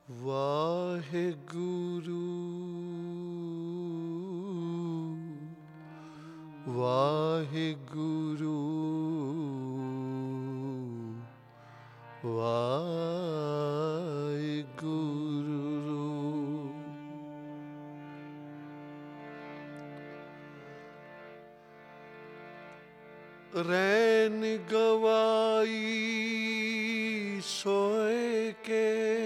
ਵਾਹਿਗੁਰੂ ਵਾਹਿਗੁਰੂ ਵਾਹਿਗੁਰੂ। रैन गवाई सोए के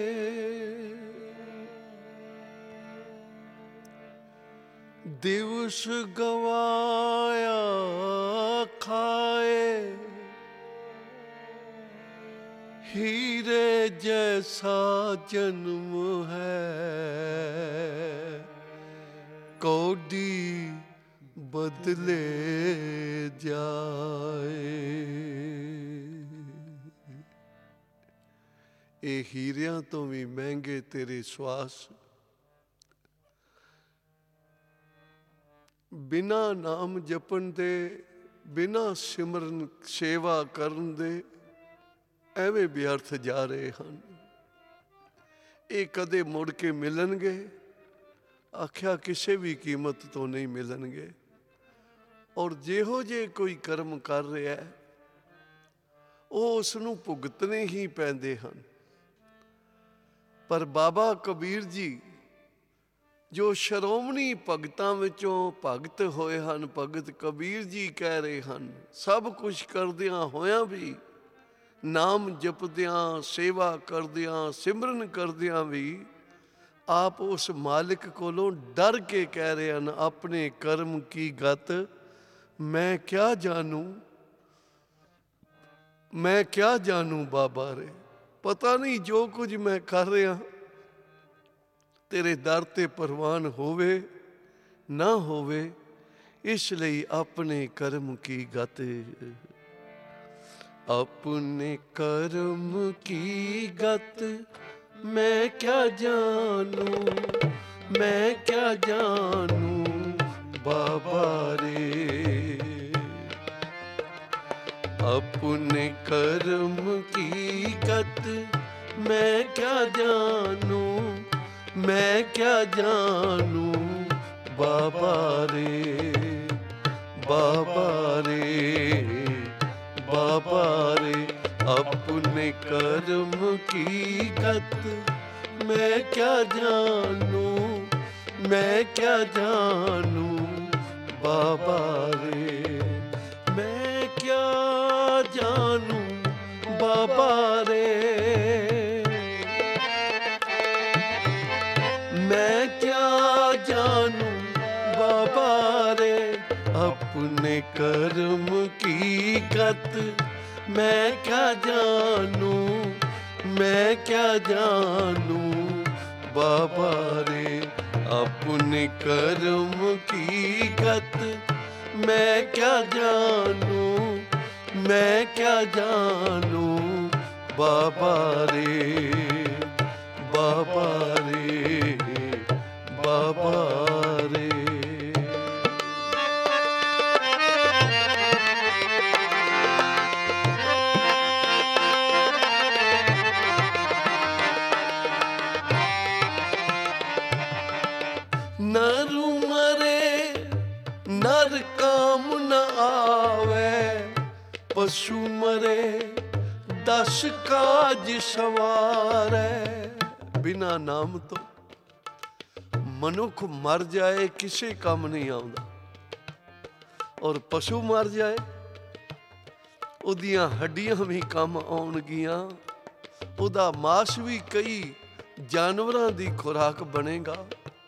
दिवस गवाया खाए, हीरे जैसा जन्म है कौडी बदले जाए। ਇਹ ਹੀਰਿਆਂ ਤੋਂ ਵੀ ਮਹਿੰਗੇ ਤੇਰੇ ਸਵਾਸ, ਬਿਨਾ ਨਾਮ ਜਪਣ ਦੇ, ਬਿਨਾ ਸਿਮਰਨ ਸੇਵਾ ਕਰਨ ਦੇ ਐਵੇਂ ਵਿਅਰਥ ਜਾ ਰਹੇ ਹਨ। ਇਹ ਕਦੇ ਮੁੜ ਕੇ ਮਿਲਣਗੇ? ਆਖਿਆ ਕਿਸੇ ਵੀ ਕੀਮਤ ਤੋਂ ਨਹੀਂ ਮਿਲਣਗੇ। ਔਰ ਜਿਹੋ ਜੇ ਕੋਈ ਕਰਮ ਕਰ ਰਿਹਾ ਉਹ ਉਸ ਨੂੰ ਭੁਗਤਣੇ ਹੀ ਪੈਂਦੇ ਹਨ। ਪਰ ਬਾਬਾ ਕਬੀਰ ਜੀ ਜੋ ਸ਼੍ਰੋਮਣੀ ਭਗਤਾਂ ਵਿੱਚੋਂ ਭਗਤ ਹੋਏ ਹਨ, ਭਗਤ ਕਬੀਰ ਜੀ ਕਹਿ ਰਹੇ ਹਨ, ਸਭ ਕੁਝ ਕਰਦਿਆਂ ਹੋਇਆਂ ਵੀ, ਨਾਮ ਜਪਦਿਆਂ, ਸੇਵਾ ਕਰਦਿਆਂ, ਸਿਮਰਨ ਕਰਦਿਆਂ ਵੀ ਆਪ ਉਸ ਮਾਲਿਕ ਕੋਲੋਂ ਡਰ ਕੇ ਕਹਿ ਰਹੇ ਹਨ, ਆਪਣੇ ਕਰਮ ਕੀ ਗਤ मैं क्या जानूं, मैं क्या जानूं बाबा रे। पता नहीं जो कुछ मैं कर रहा तेरे दर ते परवान होवे ना होवे, इसलिए अपने कर्म की गत, अपने कर्म की गत मैं क्या जानूं, मैं क्या जानूं बाबा रे। अपने कर्म की गत मैं क्या जानूं, मैं क्या जानूं बाबा रे, बाबा रे, बाबा रे। अपने कर्म की गत मैं क्या जानूं, मैं क्या जानूं बाबा रे। मैं क्या जानूं बाबा रे, मैं क्या जानूं बाबा रे। अपने कर्म की गत मैं क्या जानूं, मैं क्या जानूं बाबा रे। अपने कर्म की गत मैं क्या जानूं, मैं क्या जानूं बाबा रे, बाबा रे, बाबा रे। नर मरे नर काम न आवे, पशु मरे 10 काज सवारे। बिना नाम तो मनुख मर जाए किसे काम नहीं आउंदा, और पशु मर जाए उदियां हड्डियां भी काम आउणगियां, उदा मांस भी कई जानवरां दी खुराक बनेगा।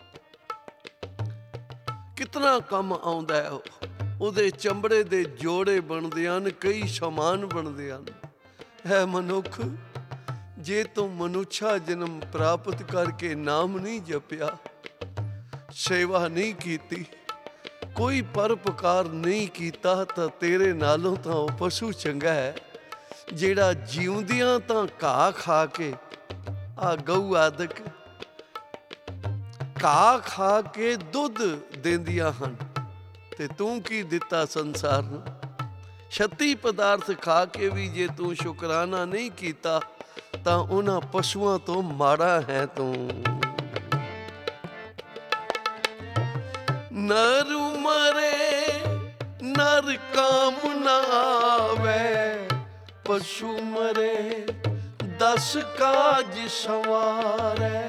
कितना कम आउंदा है, ਉਹਦੇ ਚਮੜੇ ਦੇ ਜੋੜੇ ਬਣਦੇ ਹਨ, ਕਈ ਸਮਾਨ ਬਣਦੇ ਹਨ। ਹੈ ਮਨੁੱਖ, ਜੇ ਤੂੰ ਮਨੁੱਖਾ ਜਨਮ ਪ੍ਰਾਪਤ ਕਰਕੇ ਨਾਮ ਨਹੀਂ ਜਪਿਆ, ਸੇਵਾ ਨਹੀਂ ਕੀਤੀ, ਕੋਈ ਪਰਉਪਕਾਰ ਨਹੀਂ ਕੀਤਾ, ਤਾਂ ਤੇਰੇ ਨਾਲੋਂ ਤਾਂ ਉਹ ਪਸ਼ੂ ਚੰਗਾ ਹੈ ਜਿਹੜਾ ਜਿਉਂਦਿਆਂ ਤਾਂ ਘਾਹ ਖਾ ਕੇ, ਆ ਗਊ ਆਦਿਕ ਘਾਹ ਖਾ ਕੇ ਦੁੱਧ ਦਿੰਦੀਆਂ ਹਨ, ਤੇ ਤੂੰ ਕੀ ਦਿੱਤਾ ਸੰਸਾਰ ਨੂੰ? 36 ਪਦਾਰਥ ਖਾ ਕੇ ਵੀ ਜੇ ਤੂੰ ਸ਼ੁਕਰਾਨਾ ਨਹੀਂ ਕੀਤਾ ਤਾਂ ਉਹਨਾਂ ਪਸ਼ੂਆਂ ਤੋਂ ਮਾੜਾ ਹੈ ਤੂੰ। ਨਰ ਮਰੇ ਨਰ ਕਾਮ ਨਾ ਆਵੇ, ਪਸ਼ੂ ਮਰੇ 10 ਕਾਜ ਸੰਵਾਰੈ।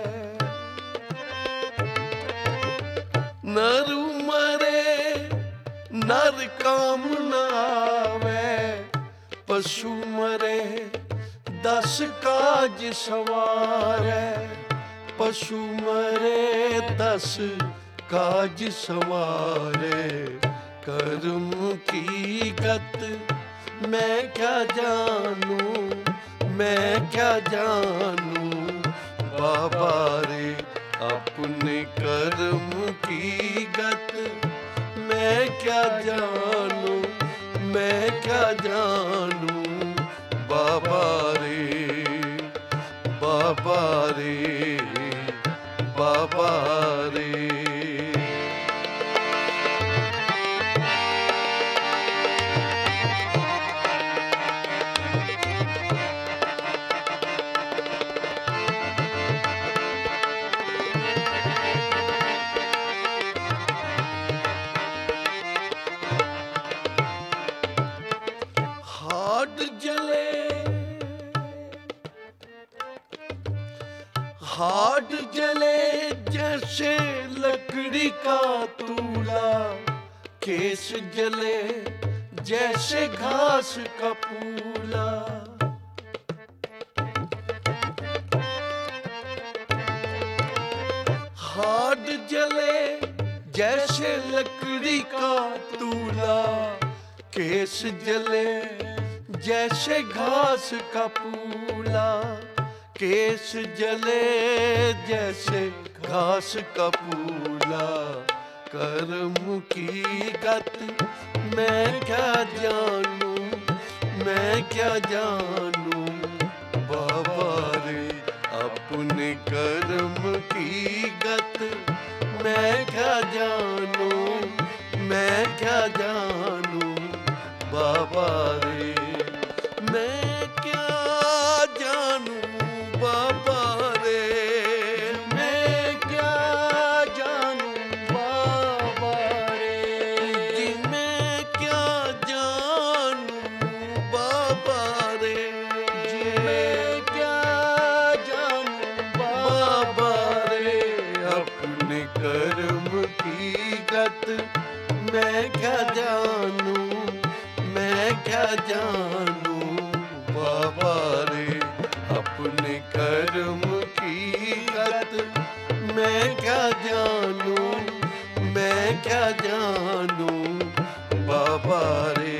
ਨਰ ਮਰੇ ਨਰ ਕਾਮ ਨਾ ਆਵੇ, ਪਸ਼ੂ ਮਰੇ 10 ਕਾਜ ਸੰਵਾਰੈ। ਪਸ਼ੂ ਮਰੇ 10 काज संवारे, कर्म की गत मैं क्या जानू, मैं क्या जानू बाबा रे। अपने कर्म की गत मैं क्या जानू, मैं क्या जानू बाबा रे, बाबा रे, बाबा रे। हाथ जले जैसे लकड़ी का तूला, केस जले जैसे घास का पूला। हाथ जले जैसे लकड़ी का तूला, केस जले जैसे घास का पूला। केस जले जैसे घास का पूला, कर्म की गत मैं क्या जानू, मैं क्या जानू बाबा रे। अपने कर्म की गत मैं क्या जानू, मैं क्या जानू बाबा रे। मैं क्या जानू बाबा रे, मैं क्या जानू बाबा रे। जी मैं क्या जानू बाबा रे, जी मैं क्या जानू बाबा रे। अपने कर्म की गत मैं क्या जानू, मैं क्या जानू बाबा रे। अपने कर्म की गत मैं क्या जानू, मैं क्या जानू बाबा रे।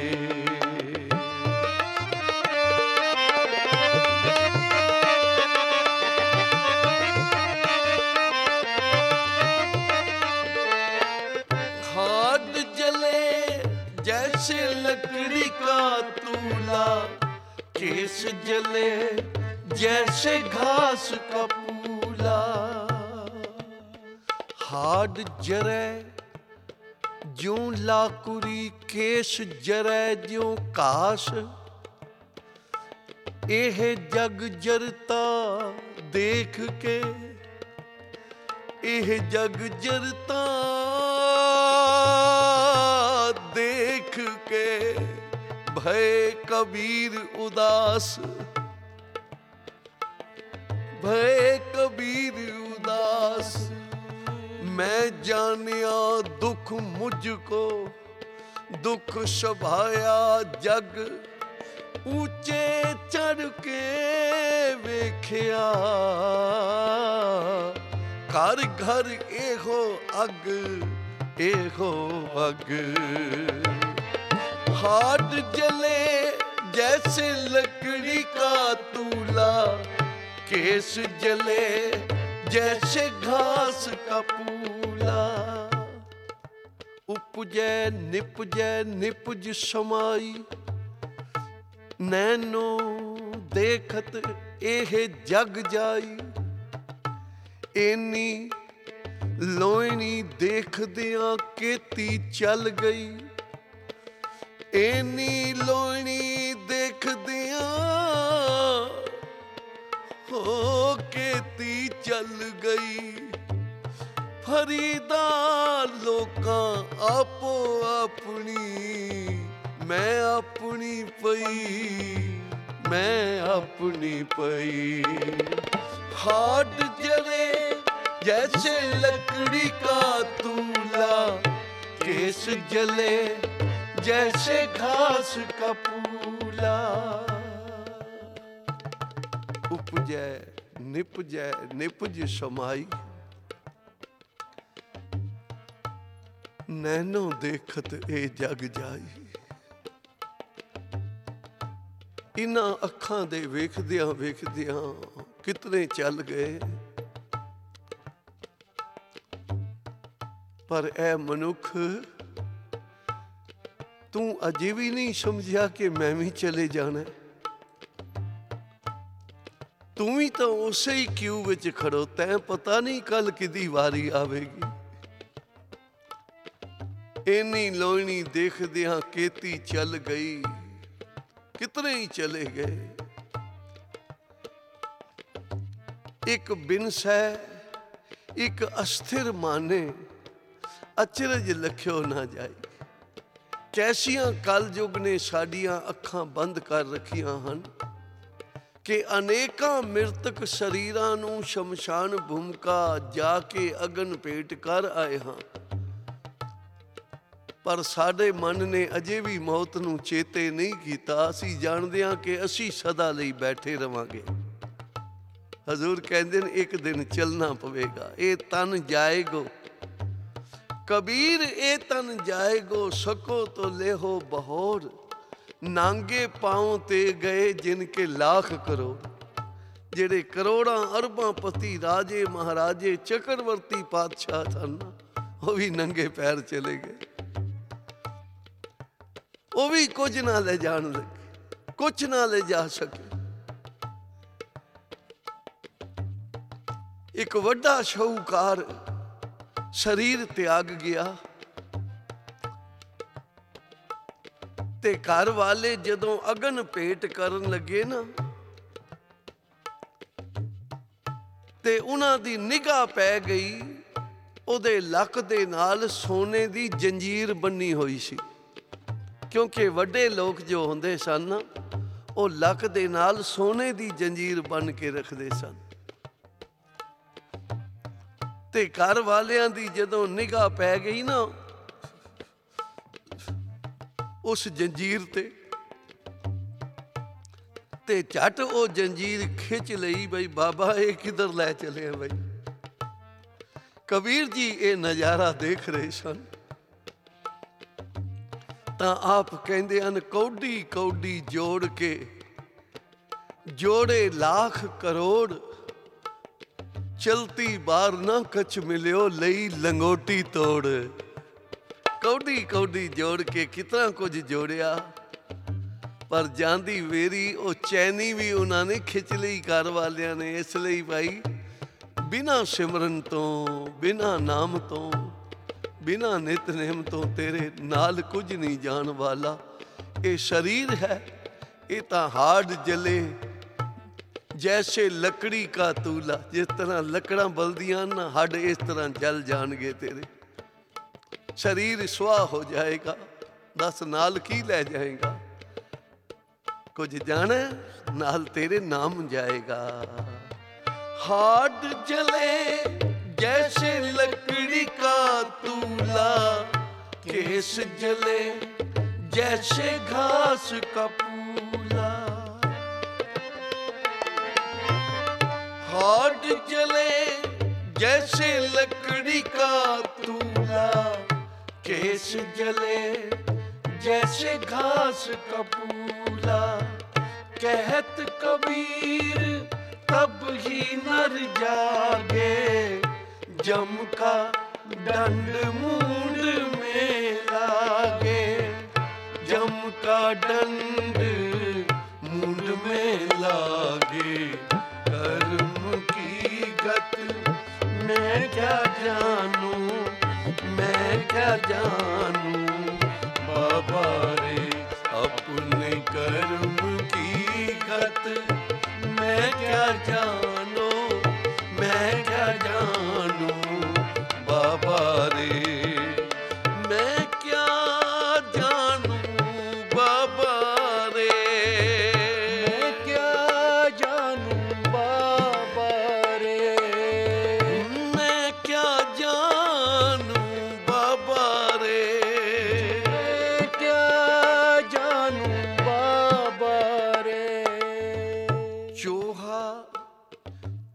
हाथ जले जैसे लकड़ी का तूला, केस जले जैसे घास का पूला। हाड जरै ज्यों लाकुरी, केस जरै ज्यों कास। एह जग जरता देख के, एह जग जरता देख के भय कबीर उदास, भय कबीर उदास। मैं जानिया दुख मुझको, दुख सभाया जग ऊंचे चढ़ के वेख्या। घर घर एहो अग, एहो अग। हाथ जले जैसे लकड़ी का तूला, केस जले जैसे घास का पूला। उपजै निपजै निपज समाई, नैनो देखत एह जग जाई। एनी लोइनी देखदियां केती चल गई। एनी लोइनी देखदियां केती चल गई फरीदा लोकां आपो अपनी, मैं अपनी पई, मैं अपनी पई। हाथ जले जैसे लकड़ी का तूला, केस जले जैसे घास का पूला। उपजै निपजै निपज समाई, नैनो देखत ए जग जाई। इन्हां अखां दे वेखदियां वेखदियां कितने चल गए, पर ऐ मनुख तू अजे भी नहीं समझिया कि मैं भी चले जाना। तू भी तो उसे ही क्यू विच खड़ोता है, पता नहीं कल किदी वारी आवेगी। इन्नी लोहनी देखदियां केती चल गई, कितने ही चले गए। एक बिनस है एक अस्थिर माने, अचरज लख्यो ना जाए। कैसियां कलयुग ने साडियां अखां बंद कर रखियां हन कि अनेकां मृतक शरीरां नूं शमशान भूमिका जाके अगन भेट कर आए हां, पर साडे मन ने अजे भी मौत नूं चेते नहीं कीता। असीं जाणदे हां कि असीं सदा लई बैठे रवांगे। हजूर कहंदे ने एक दिन चलना पवेगा, ये तन जाएगो। कबीर ए तन जाएगो, सको तो लेहो बहोर। नांगे पांव ते गए जिनके लाख करोड़। जेड़े करोड़ां अरबां पति राजे महाराजे चक्रवर्ती पातशाह सन, वो भी नंगे पैर चले गए। वो भी कुछ ना ले जान लगे, कुछ ना ले जा सके। एक वड्डा शाहूकार शरीर त्याग गया ते घर वाले जदों अगन भेट करन लगे ना, ते उन्हां दी निगाह पै गई ओदे लक दे नाल सोने दी जंजीर बन्नी हुई सी। क्योंकि वड्डे लोग जो हुंदे सन ना, वो लक दे नाल सोने दी जंजीर बन के रखदे सन। ते घर वालियां दी जदों निगाह पै गई ना उस जंजीर ते झट वो जंजीर खिंच लई। बई बाबा ये किधर लै चले हैं बई। कबीर जी ये नज़ारा देख रहे सन तां आप कहंदे हन, कौडी कौडी जोड़ के जोड़े लाख करोड़, चलती बार ना कछ मिलियो लई लंगोटी तोड़। कौडी कौडी जोड़ के कितना कुछ जोड़िया, पर जांदी वेरी वो चैनी भी उन्होंने खिंच लई घर वालियां ने। इसलिए भाई बिना सिमरन तो, बिना नाम तो, बिना नितनेम तो तेरे नाल कुछ नहीं जान वाला। ये शरीर है, ये तो हार्ड जले जैसे लकड़ी का तूला। जिस तरह लकड़ा बलदियां ना, हड इस तरह जल जाएंगे तेरे। शरीर सुहा हो जाएगा, दस नाल की ले जाएगा। कुछ जाने नाल तेरे नाम जाएगा। हाड जले जैसे लकड़ी का तूला, केस जले जैसे घास का पूला। हाड जले जैसे लकड़ी का तूला, केस जले जैसे घास का पूला। कहत कबीर तब ही नर जागे, जम का दंड मूंड में लागे। जम का दंड मूंड में लागे। कर्म की गत मैं क्या जानू, मैं क्या जानू। बाबा रे अपने कर्म की गत मैं क्या जानू।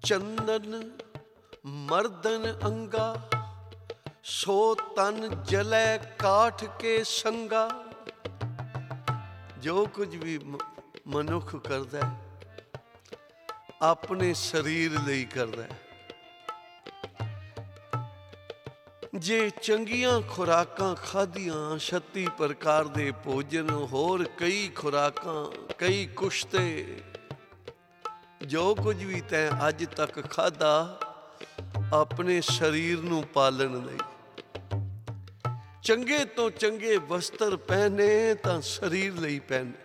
ਚੰਦਨ ਮਰਦਨ ਅੰਗਾ, ਸੋ ਤਨ ਜਲੈ ਕਾਠ ਕੇ ਸੰਗਾ। ਜੋ ਕੁਝ ਵੀ ਮਨੁੱਖ ਕਰਦਾ ਹੈ ਆਪਣੇ ਸਰੀਰ ਲਈ ਕਰਦਾ ਹੈ। ਜੇ ਚੰਗੀਆਂ ਖੁਰਾਕਾਂ ਖਾਧੀਆਂ, 36 ਪ੍ਰਕਾਰ ਦੇ ਭੋਜਨ, ਹੋਰ ਕਈ ਖੁਰਾਕਾਂ, ਕਈ ਕੁਸ਼ਤੇ, ਜੋ ਕੁਝ ਵੀ ਤੈਂ ਅੱਜ ਤੱਕ ਖਾਧਾ ਆਪਣੇ ਸਰੀਰ ਨੂੰ ਪਾਲਣ ਲਈ। ਚੰਗੇ ਤੋਂ ਚੰਗੇ ਵਸਤਰ ਪਹਿਨੇ ਤਾਂ ਸਰੀਰ ਲਈ ਪਹਿਨੇ,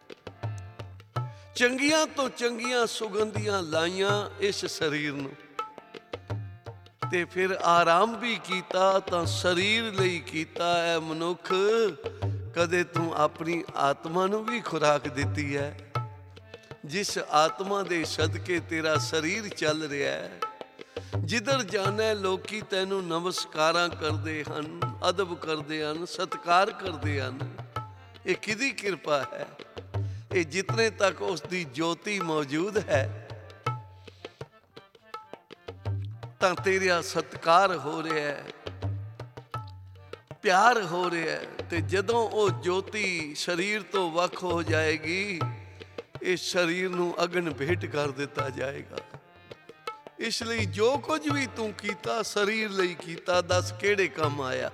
ਚੰਗੀਆਂ ਤੋਂ ਚੰਗੀਆਂ ਸੁਗੰਧੀਆਂ ਲਾਈਆਂ ਇਸ ਸਰੀਰ ਨੂੰ, ਤੇ ਫਿਰ ਆਰਾਮ ਵੀ ਕੀਤਾ ਤਾਂ ਸਰੀਰ ਲਈ ਕੀਤਾ ਹੈ। ਮਨੁੱਖ, ਕਦੇ ਤੂੰ ਆਪਣੀ ਆਤਮਾ ਨੂੰ ਵੀ ਖੁਰਾਕ ਦਿੱਤੀ ਹੈ? ਜਿਸ ਆਤਮਾ ਦੇ ਸਦਕੇ ਤੇਰਾ ਸਰੀਰ ਚੱਲ ਰਿਹਾ ਹੈ, ਜਿੱਧਰ ਜਾਣਾ ਲੋਕੀ ਤੈਨੂੰ ਨਮਸਕਾਰਾਂ ਕਰਦੇ ਹਨ, ਅਦਬ ਕਰਦੇ ਹਨ, ਸਤਿਕਾਰ ਕਰਦੇ ਹਨ, ਇਹ ਕਿਹਦੀ ਕਿਰਪਾ ਹੈ? ਇਹ ਜਿਤਨੇ ਤੱਕ ਉਸ ਦੀ ਜੋਤੀ ਮੌਜੂਦ ਹੈ ਤਾਂ ਤੇਰਾ ਸਤਿਕਾਰ ਹੋ ਰਿਹਾ ਹੈ, ਪਿਆਰ ਹੋ ਰਿਹਾ ਹੈ। ਤੇ ਜਦੋਂ ਉਹ ਜੋਤੀ ਸਰੀਰ ਤੋਂ ਵੱਖ ਹੋ ਜਾਏਗੀ, ਇਸ ਸਰੀਰ ਨੂੰ ਅਗਨ ਭੇਟ ਕਰ ਦਿੱਤਾ ਜਾਏਗਾ। ਇਸ ਲਈ ਜੋ ਕੁਝ ਵੀ ਤੂੰ ਕੀਤਾ ਸਰੀਰ ਲਈ ਕੀਤਾ। ਦੱਸ ਕਿਹੜੇ ਕੰਮ ਆਇਆ?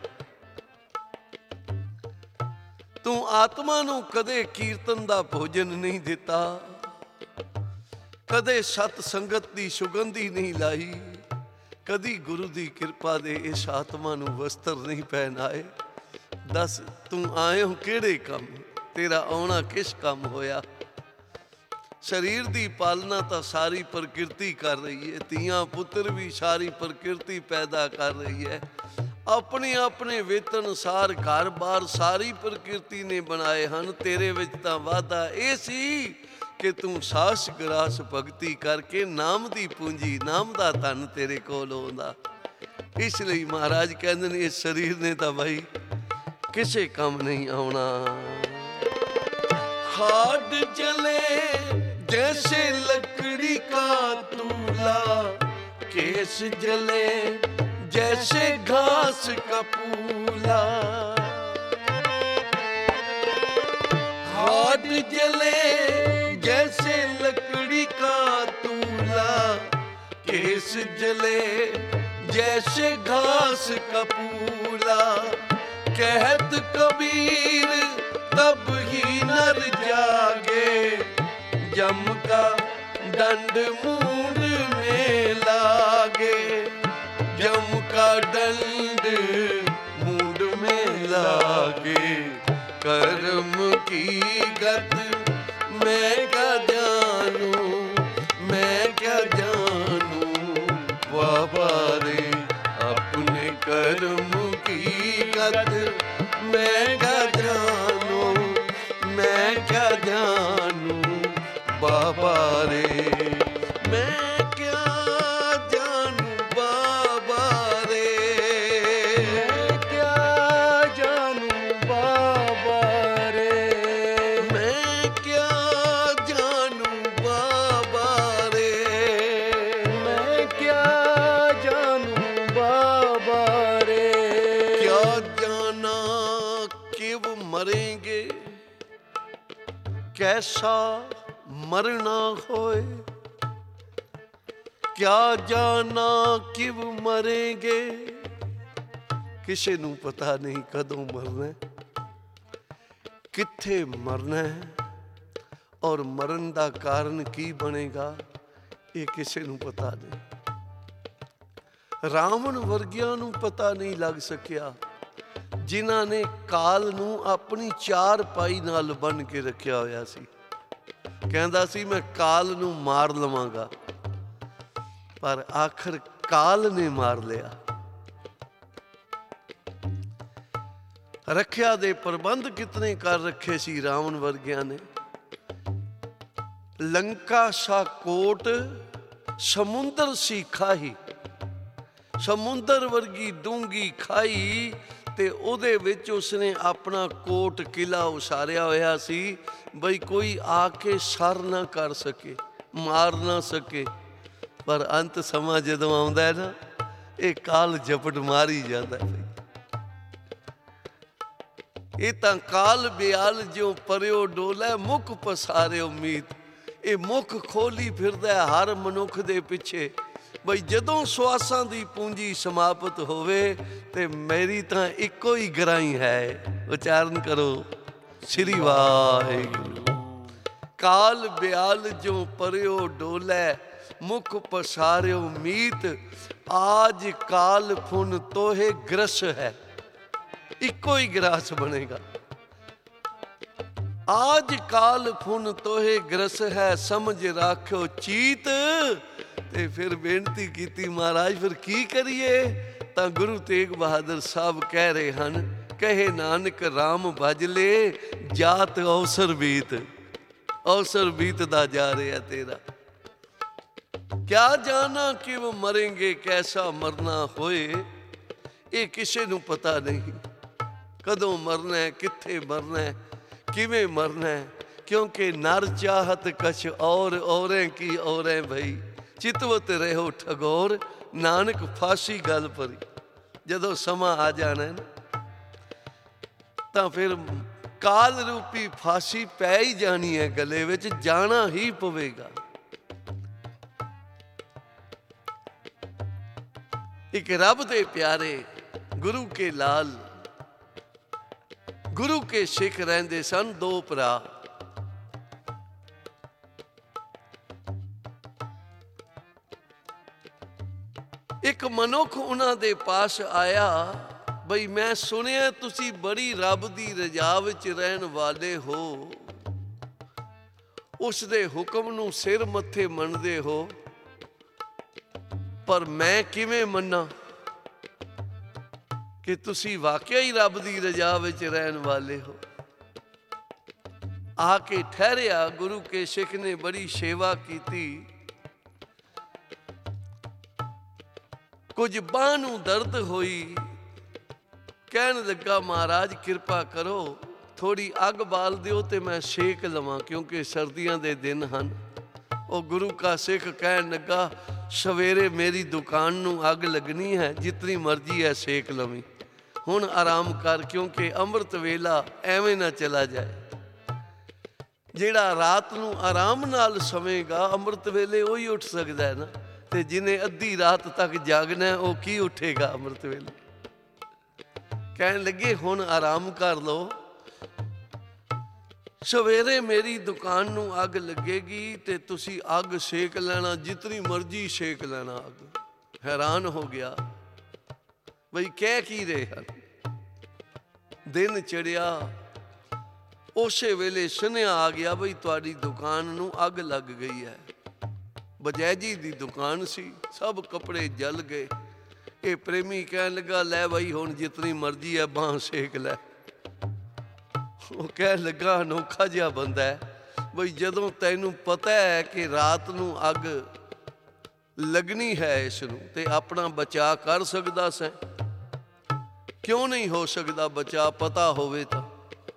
ਤੂੰ ਆਤਮਾ ਨੂੰ ਕਦੇ ਕੀਰਤਨ ਦਾ ਭੋਜਨ ਨਹੀਂ ਦਿੱਤਾ, ਕਦੇ ਸਤ ਸੰਗਤ ਦੀ ਸੁਗੰਧੀ ਨਹੀਂ ਲਾਈ, ਕਦੀ ਗੁਰੂ ਦੀ ਕਿਰਪਾ ਦੇ ਇਸ ਆਤਮਾ ਨੂੰ ਵਸਤਰ ਨਹੀਂ ਪਹਿਨਾਏ। ਦੱਸ ਤੂੰ ਆਏ ਹੋ ਕਿਹੜੇ ਕੰਮ? ਤੇਰਾ ਆਉਣਾ ਕਿਸ ਕੰਮ ਹੋਇਆ? ਸਰੀਰ ਦੀ ਪਾਲਣਾ ਤਾਂ ਸਾਰੀ ਪ੍ਰਕਿਰਤੀ ਕਰ ਰਹੀ ਹੈ, ਧੀਆਂ ਪੁੱਤਰ ਵੀ ਸਾਰੀ ਪ੍ਰਕਿਰਤੀ ਪੈਦਾ ਕਰ ਰਹੀ ਹੈ। ਆਪਣੇ ਆਪਣੇ ਵੇਤ ਅਨੁਸਾਰ ਘਰ-ਬਾਰ ਸਾਰੀ ਪ੍ਰਕਿਰਤੀ ਨੇ ਬਣਾਏ ਹਨ। ਤੇਰੇ ਵਿੱਚ ਤਾਂ ਵਾਧਾ ਇਹ ਸੀ ਕਿ ਤੂੰ ਸਾਸ ਗਰਾਸ ਭਗਤੀ ਕਰਕੇ ਨਾਮ ਦੀ ਪੂੰਜੀ, ਨਾਮ ਦਾ ਧਨ ਤੇਰੇ ਕੋਲ ਆਉਂਦਾ। ਇਸ ਲਈ ਮਹਾਰਾਜ ਕਹਿੰਦੇ ਨੇ ਇਸ ਸਰੀਰ ਨੇ ਤਾਂ ਭਾਈ ਕਿਸੇ ਕੰਮ ਨਹੀਂ ਆਉਣਾ। ਖਾਡ ਜਲੇ जैसे लकड़ी का तूला, केस जले जैसे घास का पूला। हाथ जले जैसे लकड़ी का तूला, केस जले जैसे घास का पूला। कहत कबीर तब ही नर जागे, जम का दंड मूंड में लागे, जम का दंड मूंड में लागे। कर्म की गत मैं क्या जानूं, मैं क्या जानूं बाबा रे, अपने कर्म की गत मैं क्या जानूं, मैं क्या जानूं बाबा रे। मैं क्या जानूं बाबा रे, मैं क्या जानूं बाबा रे, मैं क्या जानूं बाबा रे, मैं क्या जानूं बाबा रे। क्या जाना कब मरेंगे, कैसा मरना होए। क्या जाना किब मरेंगे, ਕਿਸੇ ਨੂੰ ਪਤਾ ਨਹੀਂ ਕਦੋਂ ਮਰਨਾ, ਕਿੱਥੇ ਮਰਨਾ ਹੈ, ਔਰ ਮਰਨ ਦਾ ਕਾਰਨ ਕੀ ਬਣੇਗਾ ਇਹ ਕਿਸੇ ਨੂੰ ਪਤਾ ਨਹੀਂ। ਰਾਵਣ ਵਰਗਿਆਂ ਨੂੰ ਪਤਾ ਨਹੀਂ ਲੱਗ ਸਕਿਆ, ਜਿਨ੍ਹਾਂ ਨੇ ਕਾਲ ਨੂੰ ਆਪਣੀ ਚਾਰ ਪਾਈ ਨਾਲ ਬੰਨ੍ਹ ਕੇ ਰੱਖਿਆ ਹੋਇਆ ਸੀ। ਕਹਿੰਦਾ ਸੀ ਮੈਂ ਕਾਲ ਨੂੰ ਮਾਰ ਲਵਾਂਗਾ, ਪਰ ਆਖਰ ਕਾਲ ਨੇ ਮਾਰ ਲਿਆ। ਰੱਖਿਆ ਦੇ ਪ੍ਰਬੰਧ ਕਿਤਨੇ ਕਰ ਰੱਖੇ ਸੀ ਰਾਵਣ ਵਰਗਿਆਂ ਨੇ। ਲੰਕਾ ਸਾ ਕੋਟ ਸਮੁੰਦਰ ਸੀ ਖਾਈ, ਸਮੁੰਦਰ ਵਰਗੀ ਡੂੰਗੀ ਖਾਈ, ਤੇ ਉਹਦੇ ਵਿੱਚ ਉਸਨੇ ਆਪਣਾ ਕੋਟ ਕਿਲਾ ਉਸਾਰਿਆ ਹੋਇਆ ਸੀ ਬਈ ਕੋਈ ਆ ਕੇ ਸਰ ਨਾ ਕਰ ਸਕੇ, ਮਾਰ ਨਾ ਸਕੇ। ਪਰ ਅੰਤ ਸਮਾਂ ਜਦੋਂ ਆਉਂਦਾ ਹੈ ਨਾ, ਇਹ ਕਾਲ ਝਪਟ ਮਾਰ ਹੀ ਜਾਂਦਾ ਹੈ। ਇਹ ਤਾਂ ਕਾਲ ਬਿਆਲ ਜਿਉ ਪਰਿਓ ਡੋਲੇ, ਮੁਖ ਪਸਾਰਿਓ ਮੀਤ। ਇਹ ਮੁਖ ਖੋਲੀ ਫਿਰਦਾ ਹਰ ਮਨੁੱਖ ਦੇ ਪਿੱਛੇ, ਬਈ ਜਦੋਂ ਸਵਾਸਾਂ ਦੀ ਪੂੰਜੀ ਸਮਾਪਤ ਹੋਵੇ ਤੇ ਮੇਰੀ ਤਾਂ ਇੱਕੋ ਹੀ ਗਰਾਈ ਹੈ। ਉਚਾਰਨ ਕਰੋ, ਸ੍ਰੀ ਵਾਹਿਗੁਰੂ। ਕਾਲ ਬਿਆਲ ਜਿਉ ਪਰਿਓ ਡੋਲੇ, ਮੁਖ ਪਸਾਰਿਓ ਮੀਤ। ਆਜ ਕਾਲ ਫੁਨ ਤੋਹੇ ਗ੍ਰਸ ਹੈ, ਇੱਕੋ ਹੀ ਗ੍ਰਾਸ ਬਣੇਗਾ। ਆਜ ਕਾਲ ਫੁਨ ਤੋਹੇ ਗ੍ਰਸ ਹੈ, ਸਮਝ ਰਾਖਿਓ ਚੀਤ। ਤੇ ਫਿਰ ਬੇਨਤੀ ਕੀਤੀ, ਮਹਾਰਾਜ ਫਿਰ ਕੀ ਕਰੀਏ? ਤਾਂ ਗੁਰੂ ਤੇਗ ਬਹਾਦਰ ਸਾਹਿਬ ਕਹਿ ਰਹੇ ਹਨ, ਕਹੇ ਨਾਨਕ ਰਾਮ ਭਜ ਲੈ, ਜਾਤ ਅਵਸਰ ਬੀਤ। ਅਵਸਰ ਬੀਤਦਾ ਜਾ ਰਿਹਾ ਤੇਰਾ। ਕਿਆ ਜਾਣਾ ਕਿਵ ਮਰੇਂਗੇ, ਕੈਸਾ ਮਰਨਾ ਹੋਏ। ਇਹ ਕਿਸੇ ਨੂੰ ਪਤਾ ਨਹੀਂ ਕਦੋਂ ਮਰਨਾ ਹੈ, ਕਿੱਥੇ ਮਰਨਾ ਹੈ, ਕਿਵੇਂ ਮਰਨਾ ਹੈ। ਕਿਉਂਕਿ ਨਰ ਚਾਹਤ ਕਛ ਔਰੇ ਕੀ ਔਰੇ ਭਈ, ਚਿਤਵਤ ਰਹੋ ਠਗੋਰ। ਨਾਨਕ ਫਾਸੀ ਗੱਲ ਪਰੀ। ਜਦੋਂ ਸਮਾਂ ਆ ਜਾਣਾ ਨਾ, ਤਾਂ ਫਿਰ ਕਾਲ ਰੂਪੀ ਫਾਸੀ ਪੈ ਹੀ ਜਾਣੀ ਹੈ ਗਲੇ ਵਿੱਚ, ਜਾਣਾ ਹੀ ਪਵੇਗਾ। ਇੱਕ ਰੱਬ ਦੇ ਪਿਆਰੇ ਗੁਰੂ ਕੇ ਲਾਲ, ਗੁਰੂ ਕੇ ਸਿੱਖ ਰਹਿੰਦੇ ਸਨ, ਦੋ ਭਰਾ। ਇੱਕ ਮਨੁੱਖ ਉਹਨਾਂ ਦੇ ਪਾਸ ਆਇਆ, ਬਈ ਮੈਂ ਸੁਣਿਆ ਤੁਸੀਂ ਬੜੀ ਰੱਬ ਦੀ ਰਜ਼ਾ ਵਿੱਚ ਰਹਿਣ ਵਾਲੇ ਹੋ, ਉਸ ਦੇ ਹੁਕਮ ਨੂੰ ਸਿਰ ਮੱਥੇ ਮੰਨਦੇ ਹੋ, ਪਰ ਮੈਂ ਕਿਵੇਂ ਮੰਨਾਂ ਕਿ ਤੁਸੀਂ ਵਾਕਿਆ ਹੀ ਰੱਬ ਦੀ ਰਜ਼ਾ ਵਿੱਚ ਰਹਿਣ ਵਾਲੇ ਹੋ। ਆ ਕੇ ਠਹਿਰਿਆ। ਗੁਰੂ ਕੇ ਸਿੱਖ ਨੇ ਬੜੀ ਸੇਵਾ ਕੀਤੀ। ਕੁਝ ਬਾਂਹ ਨੂੰ ਦਰਦ ਹੋਈ। ਕਹਿਣ ਲੱਗਾ, ਮਹਾਰਾਜ ਕਿਰਪਾ ਕਰੋ, ਥੋੜੀ ਅੱਗ ਬਾਲ ਦਿਓ ਤੇ ਮੈਂ ਸੇਕ ਲਵਾਂ, ਕਿਉਂਕਿ ਸਰਦੀਆਂ ਦੇ ਦਿਨ ਹਨ। ਉਹ ਗੁਰੂ ਕਾ ਸਿੱਖ ਕਹਿਣ ਲੱਗਾ, ਸਵੇਰੇ ਮੇਰੀ ਦੁਕਾਨ ਨੂੰ ਅੱਗ ਲੱਗਣੀ ਹੈ, ਜਿਤਨੀ ਮਰਜ਼ੀ ਹੈ ਸੇਕ ਲਵੀਂ, ਹੁਣ ਆਰਾਮ ਕਰ, ਕਿਉਂਕਿ ਅੰਮ੍ਰਿਤ ਵੇਲਾ ਐਵੇਂ ਨਾ ਚਲਾ ਜਾਏ। ਜਿਹੜਾ ਰਾਤ ਨੂੰ ਆਰਾਮ ਨਾਲ ਸਵੇਗਾ, ਅੰਮ੍ਰਿਤ ਵੇਲੇ ਉਹੀ ਉੱਠ ਸਕਦਾ ਹੈ ਨਾ। ਤੇ ਜਿਹਨੇ ਅੱਧੀ ਰਾਤ ਤੱਕ ਜਾਗਣਾ, ਉਹ ਕੀ ਉੱਠੇਗਾ ਅੰਮ੍ਰਿਤ ਵੇਲੇ? ਕਹਿਣ ਲੱਗੇ, ਹੁਣ ਆਰਾਮ ਕਰ ਲਓ, ਸਵੇਰੇ ਮੇਰੀ ਦੁਕਾਨ ਨੂੰ ਅੱਗ ਲੱਗੇਗੀ ਤੇ ਤੁਸੀਂ ਅੱਗ ਸੇਕ ਲੈਣਾ, ਜਿਤਨੀ ਮਰਜ਼ੀ ਸੇਕ ਲੈਣਾ ਅੱਗ। ਹੈਰਾਨ ਹੋ ਗਿਆ, ਬਈ ਕਹਿ ਕੀ ਰਹੇ ਹਨ। ਦਿਨ ਚੜਿਆ, ਉਸੇ ਵੇਲੇ ਸੁਨੇਹਾ ਆ ਗਿਆ, ਬਈ ਤੁਹਾਡੀ ਦੁਕਾਨ ਨੂੰ ਅੱਗ ਲੱਗ ਗਈ ਹੈ। ਬਜੈਜੀ ਦੀ ਦੁਕਾਨ ਸੀ, ਸਭ ਕੱਪੜੇ ਜਲ ਗਏ। ਇਹ ਪ੍ਰੇਮੀ ਕਹਿਣ ਲੱਗਾ, ਲੈ ਬਈ ਹੁਣ ਜਿਤਨੀ ਮਰਜ਼ੀ ਹੈ ਬਾਂਹ ਸੇਕ ਲੈ। ਉਹ ਕਹਿਣ ਲੱਗਾ, ਅਨੋਖਾ ਜਿਹਾ ਬੰਦਾ ਹੈ, ਬਈ ਜਦੋਂ ਤੈਨੂੰ ਪਤਾ ਹੈ ਕਿ ਰਾਤ ਨੂੰ ਅੱਗ ਲੱਗਣੀ ਹੈ ਇਸ ਨੂੰ, ਤੇ ਆਪਣਾ ਬਚਾਅ ਕਰ ਸਕਦਾ ਸੈਂ, ਕਿਉਂ ਨਹੀਂ ਹੋ ਸਕਦਾ ਬਚਾਅ? ਪਤਾ ਹੋਵੇ ਤਾਂ।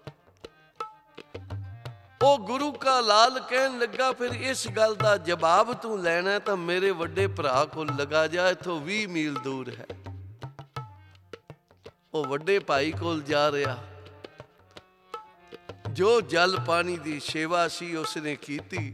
ਉਹ ਗੁਰੂ ਕਾ ਲਾਲ ਕਹਿਣ ਲੱਗਾ, ਫਿਰ ਇਸ ਗੱਲ ਦਾ ਜਵਾਬ ਤੂੰ ਲੈਣਾ ਤਾਂ ਮੇਰੇ ਵੱਡੇ ਭਰਾ ਕੋਲ ਲਗਾ ਜਾ, ਇੱਥੋਂ 20 ਮੀਲ ਦੂਰ ਹੈ। ਉਹ ਵੱਡੇ ਭਾਈ ਕੋਲ ਜਾ ਰਿਹਾ। ਜੋ ਜਲ ਪਾਣੀ ਦੀ ਸੇਵਾ ਸੀ ਉਸਨੇ ਕੀਤੀ,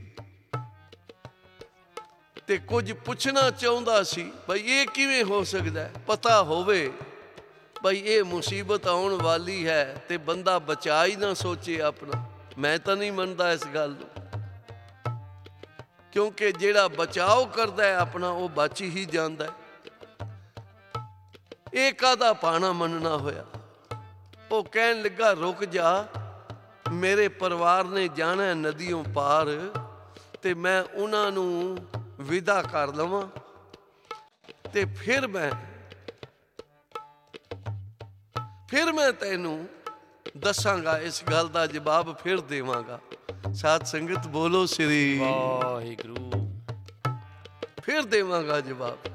ਤੇ ਕੁਝ ਪੁੱਛਣਾ ਚਾਹੁੰਦਾ ਸੀ, ਬਈ ਇਹ ਕਿਵੇਂ ਹੋ ਸਕਦਾ? ਪਤਾ ਹੋਵੇ ਬਈ ਇਹ ਮੁਸੀਬਤ ਆਉਣ ਵਾਲੀ ਹੈ ਤੇ ਬੰਦਾ ਬਚਾ ਹੀ ਨਾ ਸੋਚੇ ਆਪਣਾ। ਮੈਂ ਤਾਂ ਨਹੀਂ ਮੰਨਦਾ ਇਸ ਗੱਲ ਨੂੰ, ਕਿਉਂਕਿ ਜਿਹੜਾ ਬਚਾਓ ਕਰਦਾ ਹੈ ਆਪਣਾ, ਉਹ ਬਚ ਹੀ ਜਾਂਦਾ ਹੈ। ਇਹ ਕਾਹਦਾ ਪਾਣਾ ਮੰਨਣਾ ਹੋਇਆ? ਉਹ ਕਹਿਣ ਲੱਗਾ, ਰੁਕ ਜਾ, ਮੇਰੇ ਪਰਿਵਾਰ ਨੇ ਜਾਣਾ ਨਦੀਓਂ ਪਾਰ, ਤੇ ਮੈਂ ਉਹਨਾਂ ਨੂੰ ਵਿਦਾ ਕਰ ਲਵਾਂ ਤੇ ਫਿਰ ਮੈਂ ਤੈਨੂੰ ਦੱਸਾਂਗਾ, ਇਸ ਗੱਲ ਦਾ ਜਵਾਬ ਫਿਰ ਦੇਵਾਂਗਾ। ਸਾਧ ਸੰਗਤ ਬੋਲੋ ਸ੍ਰੀ ਵਾਹਿਗੁਰੂ। ਫਿਰ ਦੇਵਾਂਗਾ ਜਵਾਬ।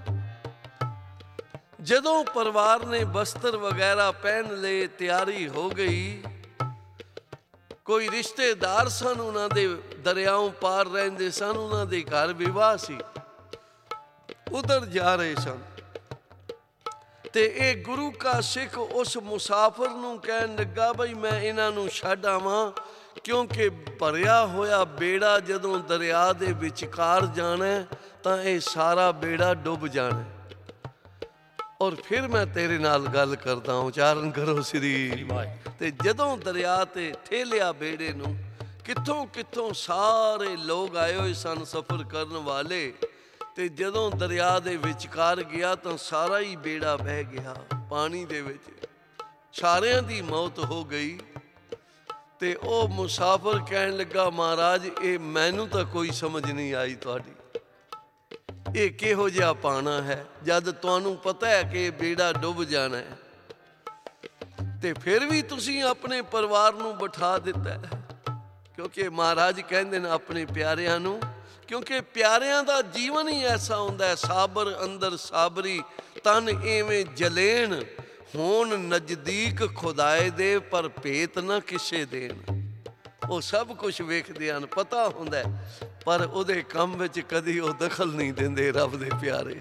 ਜਦੋਂ ਪਰਿਵਾਰ ਨੇ ਬਸਤਰ ਵਗੈਰਾ ਪਹਿਨ ਲਏ, ਤਿਆਰੀ ਹੋ ਗਈ। ਕੋਈ ਰਿਸ਼ਤੇਦਾਰ ਸਨ ਉਹਨਾਂ ਦੇ, ਦਰਿਆਓਂ ਪਾਰ ਰਹਿੰਦੇ ਸਨ, ਉਹਨਾਂ ਦੇ ਘਰ ਵਿਵਾਹ ਸੀ। ਉਧਰ ਜਾ ਰਹੇ ਸਨ। ਤੇ ਇਹ ਗੁਰੂ ਕਾ ਸਿੱਖ ਉਸ ਮੁਸਾਫਰ ਨੂੰ ਕਹਿਣ ਲੱਗਾ ਬਈ ਮੈਂ ਇਹਨਾਂ ਨੂੰ ਛੱਡ ਆਵਾਂ, ਕਿਉਂਕਿ ਭਰਿਆ ਹੋਇਆ ਬੇੜਾ ਜਦੋਂ ਦਰਿਆ ਦੇ ਵਿਚਕਾਰ ਜਾਣਾ ਤਾਂ ਇਹ ਸਾਰਾ ਬੇੜਾ ਡੁੱਬ ਜਾਣਾ। ਔਰ ਫਿਰ ਮੈਂ ਤੇਰੇ ਨਾਲ ਗੱਲ ਕਰਦਾ, ਉਚਾਰਨ ਕਰੋ ਸ੍ਰੀ। ਤੇ ਜਦੋਂ ਦਰਿਆ ਤੇ ਠੇਲਿਆ ਬੇੜੇ ਨੂੰ, ਕਿੱਥੋਂ ਕਿੱਥੋਂ ਸਾਰੇ ਲੋਕ ਆਏ ਹੋਏ ਸਨ ਸਫ਼ਰ ਕਰਨ ਵਾਲੇ। ਤੇ ਜਦੋਂ ਦਰਿਆ ਦੇ ਵਿਚਕਾਰ ਗਿਆ ਤਾਂ ਸਾਰਾ ਹੀ ਬੇੜਾ ਬਹਿ ਗਿਆ ਪਾਣੀ ਦੇ ਵਿੱਚ, ਸਾਰਿਆਂ ਦੀ ਮੌਤ ਹੋ ਗਈ। ਤੇ ਉਹ ਮੁਸਾਫਰ ਕਹਿਣ ਲੱਗਾ ਮਹਾਰਾਜ ਇਹ ਮੈਨੂੰ ਤਾਂ ਕੋਈ ਸਮਝ ਨਹੀਂ ਆਈ ਤੁਹਾਡੀ, ਇਹ ਕਿਹੋ ਜਿਹਾ ਪਾਣਾ ਹੈ ਜਦ ਤੁਹਾਨੂੰ ਪਤਾ ਹੈ ਕਿ ਬੇੜਾ ਡੁੱਬ ਜਾਣਾ ਹੈ, ਤੇ ਫਿਰ ਵੀ ਤੁਸੀਂ ਆਪਣੇ ਪਰਿਵਾਰ ਨੂੰ ਬਿਠਾ ਦਿੱਤਾ ਹੈ। ਕਿਉਂਕਿ ਮਹਾਰਾਜ ਕਹਿੰਦੇ ਨੇ ਆਪਣੇ ਪਿਆਰਿਆਂ ਨੂੰ, ਕਿਉਂਕਿ ਪਿਆਰਿਆਂ ਦਾ ਜੀਵਨ ਹੀ ਐਸਾ ਹੁੰਦਾ ਹੈ, ਸਾਬਰ ਅੰਦਰ ਸਾਬਰੀ ਤਨ ਐਵੇਂ ਜਲੇਣ, ਹੋਣ ਨਜ਼ਦੀਕ ਖੁਦਾਏ ਦੇ ਪਰ ਭੇਤ ਨਾ ਕਿਸੇ ਦੇਣ। ਉਹ ਸਭ ਕੁਝ ਵੇਖਦੇ ਹਨ, ਪਤਾ ਹੁੰਦਾ, ਪਰ ਉਹਦੇ ਕੰਮ ਵਿੱਚ ਕਦੀ ਉਹ ਦਖਲ ਨਹੀਂ ਦਿੰਦੇ। ਰੱਬ ਦੇ ਪਿਆਰੇ,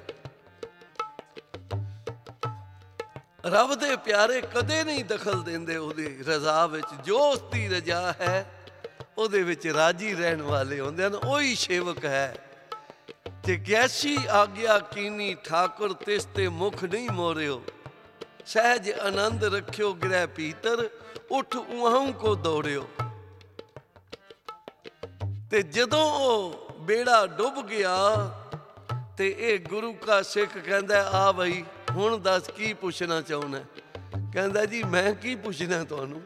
ਰੱਬ ਦੇ ਪਿਆਰੇ ਕਦੇ ਨਹੀਂ ਦਖਲ ਦਿੰਦੇ ਉਹਦੀ ਰਜ਼ਾ ਵਿੱਚ। ਜੋ ਉਸਦੀ ਰਜ਼ਾ ਹੈ ਉਹਦੇ ਵਿੱਚ ਰਾਜੀ ਰਹਿਣ ਵਾਲੇ ਹੁੰਦੇ ਹਨ, ਉਹੀ ਸੇਵਕ ਹੈ। ਤੇ ਗੈਸੀ ਆਗਿਆ ਕੀਨੀ ਠਾਕੁਰ ਤਿਸ ਤੇ ਮੁਖ ਨਹੀਂ ਮੋਰਿਓ, ਸਹਿਜ ਆਨੰਦ ਰੱਖਿਓ ਗ੍ਰਹਿ ਭੀਤਰ, ਉਠ ਉਹਾਂ ਕੋ ਦੌੜਿਓ। ਤੇ ਜਦੋਂ ਉਹ ਬੇੜਾ ਡੁੱਬ ਗਿਆ ਤੇ ਇਹ ਗੁਰੂ ਕਾ ਸਿੱਖ ਕਹਿੰਦਾ ਆ ਬਈ ਹੁਣ ਦੱਸ ਕੀ ਪੁੱਛਣਾ ਚਾਹੁੰਦਾ। ਕਹਿੰਦਾ ਜੀ ਮੈਂ ਕੀ ਪੁੱਛਣਾ ਤੁਹਾਨੂੰ।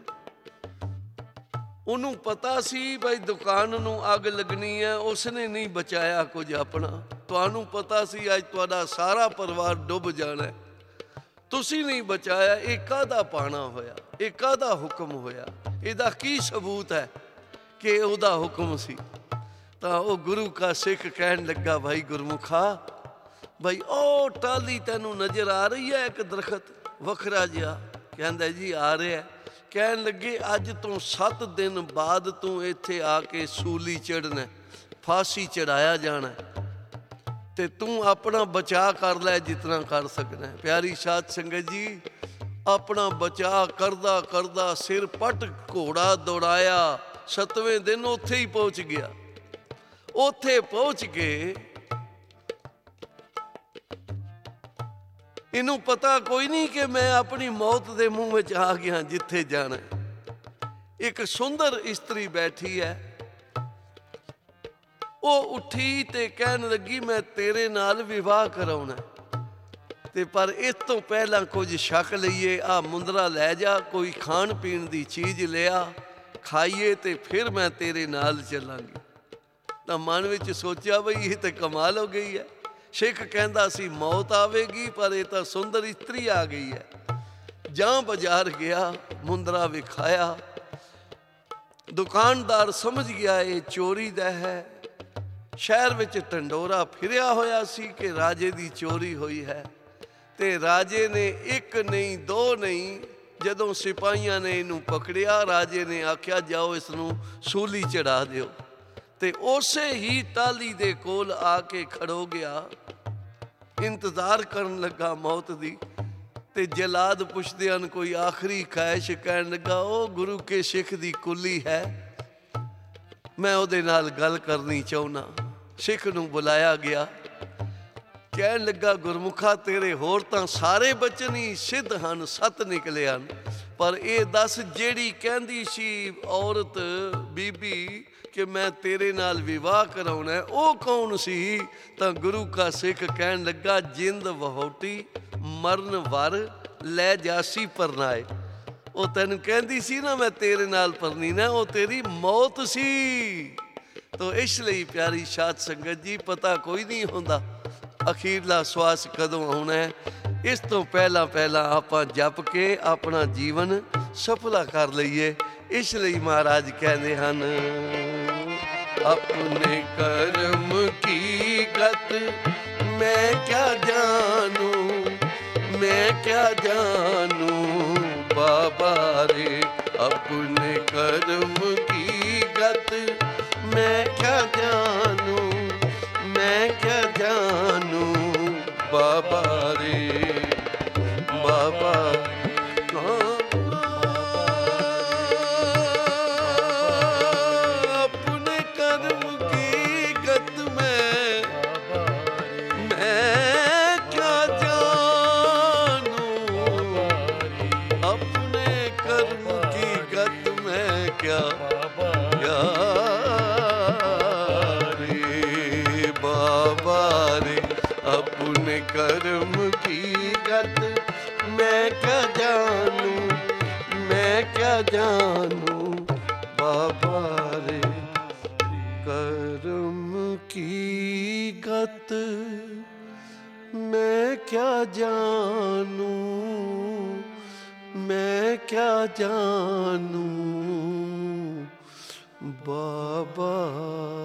ਉਹਨੂੰ ਪਤਾ ਸੀ ਬਈ ਦੁਕਾਨ ਨੂੰ ਅੱਗ ਲੱਗਣੀ ਹੈ, ਉਸਨੇ ਨਹੀਂ ਬਚਾਇਆ ਕੁਝ ਆਪਣਾ। ਤੁਹਾਨੂੰ ਪਤਾ ਸੀ ਅੱਜ ਤੁਹਾਡਾ ਸਾਰਾ ਪਰਿਵਾਰ ਡੁੱਬ ਜਾਣਾ, ਤੁਸੀਂ ਨਹੀਂ ਬਚਾਇਆ। ਇਹ ਕਾਹਦਾ ਪਾਣਾ ਹੋਇਆ, ਇਹ ਕਾਹਦਾ ਹੁਕਮ ਹੋਇਆ, ਇਹਦਾ ਕੀ ਸਬੂਤ ਹੈ ਕਿ ਉਹਦਾ ਹੁਕਮ ਸੀ। ਤਾਂ ਉਹ ਗੁਰੂ ਕਾ ਸਿੱਖ ਕਹਿਣ ਲੱਗਾ ਭਾਈ ਗੁਰਮੁਖਾ, ਬਈ ਉਹ ਟਾਹਲੀ ਤੈਨੂੰ ਨਜ਼ਰ ਆ ਰਹੀ ਹੈ ਇੱਕ ਦਰਖਤ ਵੱਖਰਾ ਜਿਹਾ। ਕਹਿੰਦਾ ਜੀ ਆ ਰਿਹਾ। ਕਹਿਣ ਲੱਗੇ ਅੱਜ ਤੋਂ 7 ਦਿਨ ਬਾਅਦ ਤੂੰ ਇੱਥੇ ਆ ਕੇ ਸੂਲੀ ਚੜ੍ਹਨਾ, ਫਾਂਸੀ ਚੜਾਇਆ ਜਾਣਾ, ਤੇ ਤੂੰ ਆਪਣਾ ਬਚਾਅ ਕਰ ਲੈ ਜਿਤਨਾ ਕਰ ਸਕਣਾ। ਪਿਆਰੀ ਸਾਧ ਸੰਗਤ ਜੀ, ਆਪਣਾ ਬਚਾਅ ਕਰਦਾ ਕਰਦਾ ਸਿਰ ਪੱਟ ਘੋੜਾ ਦੌੜਾਇਆ, 7ਵੇਂ ਦਿਨ ਉੱਥੇ ਹੀ ਪਹੁੰਚ ਗਿਆ। ਉੱਥੇ ਪਹੁੰਚ ਕੇ ਇਹਨੂੰ ਪਤਾ ਕੋਈ ਨਹੀਂ ਕਿ ਮੈਂ ਆਪਣੀ ਮੌਤ ਦੇ ਮੂੰਹ ਵਿੱਚ ਆ ਗਿਆ ਜਿੱਥੇ ਜਾਣਾ। ਇੱਕ ਸੁੰਦਰ ਇਸਤਰੀ ਬੈਠੀ ਹੈ, ਉਹ ਉੱਠੀ ਤੇ ਕਹਿਣ ਲੱਗੀ ਮੈਂ ਤੇਰੇ ਨਾਲ ਵਿਵਾਹ ਕਰਾਉਣਾ, ਤੇ ਪਰ ਇਸ ਤੋਂ ਪਹਿਲਾਂ ਕੁਝ ਛਕ ਲਈਏ। ਆ ਮੁੰਦਰਾ ਲੈ ਜਾ, ਕੋਈ ਖਾਣ ਪੀਣ ਦੀ ਚੀਜ਼ ਲਿਆ, ਖਾਈਏ ਤੇ ਫਿਰ ਮੈਂ ਤੇਰੇ ਨਾਲ ਚੱਲਾਂਗੀ। ਤਾਂ ਮਨ ਵਿੱਚ ਸੋਚਿਆ ਬਈ ਇਹ ਤੇ ਕਮਾਲ ਹੋ ਗਈ ਹੈ। ਸਿੱਖ ਕਹਿੰਦਾ ਸੀ ਮੌਤ ਆਵੇਗੀ, ਪਰ ਇਹ ਤਾਂ ਸੁੰਦਰ ਇਸਤਰੀ ਆ ਗਈ ਹੈ। ਜਾਂ ਬਾਜ਼ਾਰ ਗਿਆ, ਮੁੰਦਰਾ ਵਿਖਾਇਆ, ਦੁਕਾਨਦਾਰ ਸਮਝ ਗਿਆ ਇਹ ਚੋਰੀ ਦਾ ਹੈ। ਸ਼ਹਿਰ ਵਿੱਚ ਢੰਡੋਰਾ ਫਿਰਿਆ ਹੋਇਆ ਸੀ ਕਿ ਰਾਜੇ ਦੀ ਚੋਰੀ ਹੋਈ ਹੈ। ਤੇ ਰਾਜੇ ਨੇ 1 ਨਹੀਂ 2 ਨਹੀਂ, ਜਦੋਂ ਸਿਪਾਹੀਆਂ ਨੇ ਇਹਨੂੰ ਪਕੜਿਆ, ਰਾਜੇ ਨੇ ਆਖਿਆ ਜਾਓ ਇਸ ਨੂੰ ਸੂਲੀ ਚੜਾ ਦਿਓ। ਤੇ ਉਸੇ ਹੀ ਟਾਹਲੀ ਦੇ ਕੋਲ ਆ ਕੇ ਖੜੋ ਗਿਆ, ਇੰਤਜ਼ਾਰ ਕਰਨ ਲੱਗਾ ਮੌਤ ਦੀ। ਤੇ ਜਲਾਦ ਪੁੱਛਦੇ ਹਨ ਕੋਈ ਆਖਰੀ ਖਾਹਿਸ਼, ਕਹਿਣ ਲੱਗਾ ਉਹ ਗੁਰੂ ਕੇ ਸਿੱਖ ਦੀ ਕੁੱਲੀ ਹੈ, ਮੈਂ ਉਹਦੇ ਨਾਲ ਗੱਲ ਕਰਨੀ ਚਾਹੁੰਦਾ। ਸਿੱਖ ਨੂੰ ਬੁਲਾਇਆ ਗਿਆ, ਕਹਿਣ ਲੱਗਾ ਗੁਰਮੁਖਾ ਤੇਰੇ ਹੋਰ ਤਾਂ ਸਾਰੇ ਬਚਨ ਹੀ ਸਿੱਧ ਹਨ, 7 ਨਿਕਲੇ ਹਨ, ਪਰ ਇਹ ਦੱਸ ਜਿਹੜੀ ਕਹਿੰਦੀ ਸੀ ਔਰਤ ਬੀਬੀ ਕਿ ਮੈਂ ਤੇਰੇ ਨਾਲ ਵਿਵਾਹ ਕਰਾਉਣਾ, ਉਹ ਕੌਣ ਸੀ? ਤਾਂ ਗੁਰੂ ਕਾ ਸਿੱਖ ਕਹਿਣ ਲੱਗਾ ਜਿੰਦ ਵਹੋਟੀ ਮਰਨ ਵਰ ਲੈ ਜਾਸੀ ਪਰਨਾਏ। ਉਹ ਤੈਨੂੰ ਕਹਿੰਦੀ ਸੀ ਨਾ ਮੈਂ ਤੇਰੇ ਨਾਲ ਪਰਨੀ ਨਾ, ਉਹ ਤੇਰੀ ਮੌਤ ਸੀ। ਤੋ ਇਸ ਲਈ ਪਿਆਰੀ ਸਾਧ ਸੰਗਤ ਜੀ, ਪਤਾ ਕੋਈ ਨਹੀਂ ਹੁੰਦਾ ਅਖੀਰਲਾ ਸਵਾਸ ਕਦੋਂ ਆਉਣਾ ਹੈ। ਇਸ ਤੋਂ ਪਹਿਲਾਂ ਆਪਾਂ ਜਪ ਕੇ ਆਪਣਾ ਜੀਵਨ ਸਫਲਾ ਕਰ ਲਈਏ। ਇਸ ਲਈ ਮਹਾਰਾਜ ਕਹਿੰਦੇ ਹਨ ਆਪਣੇ ਕਰਮ ਕੀ ਗਤ ਮੈਂ ਕਿਆ ਜਾਨੂ, ਮੈਂ ਕਿਆ ਜਾਨੂ ਬਾਬਾ ਰੇ। ਆਪਣੇ ਕਰਮ ਕੀ ਗਤ ਮੈਂ ਕਿਆ ਜਾਨੂ, ਮੈਂ ਕਿਆ ਜਾਨੂ बाबा रे बाबा। अपने कर्म की गत में मैं क्या जानूं, अपने कर्म की गत में क्या रे बाबा रे। अपने कर्म की गत मैं क्या जानूं, मैं क्या जानूं बाबा रे। कर्म की गत मैं क्या जानूं, मैं क्या जानूं बाबा